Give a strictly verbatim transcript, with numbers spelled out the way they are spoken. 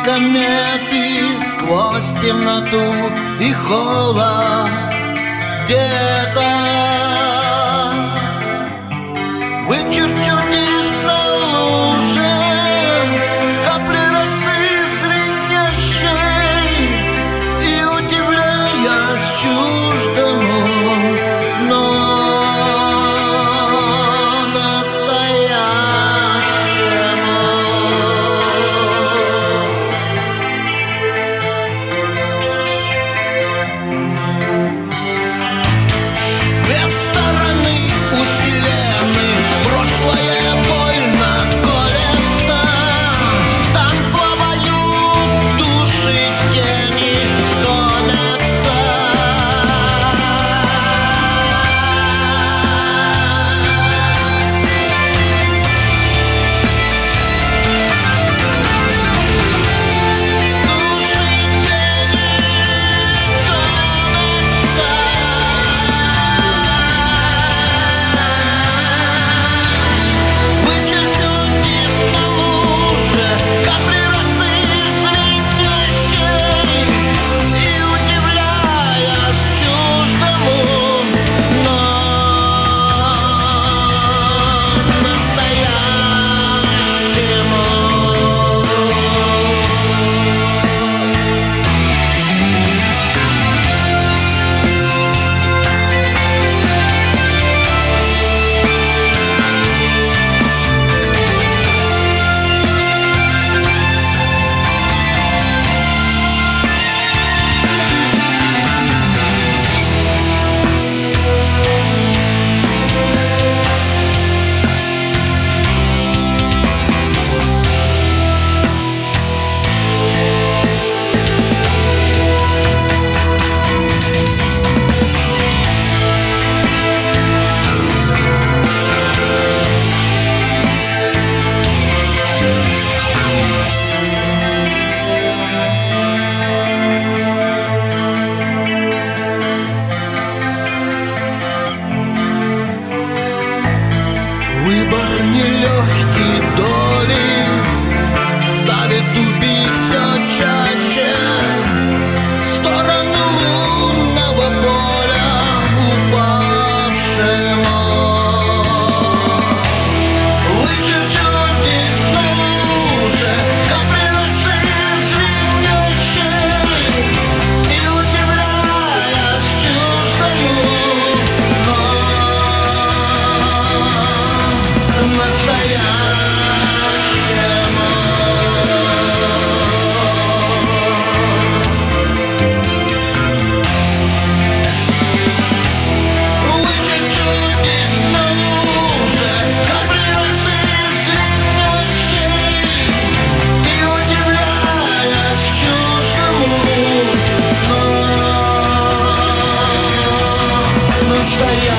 кометы сквозь темноту и холод. Где-то вычерчу диск на луже, капли росы звенящей, и удивляясь чуждому, но настоящему. Две стороны у вселенной, прошлое больно колется. Там плавают души, тени томятся. Души, тени томятся. Вычерчу диск на луже, капли росы звенящей, и удивляясь чуждому, но настоящему. Выбор нелегкий доли ставит тупик все чаще. В сторону лунного поля упавшему. Вычерчу диск на луже, капли росы звенящей, и удивляясь чуждому, но настоящему. Вычерчу диск на луже, капли росы звенящей, и удивляясь чуждому, но настоящему.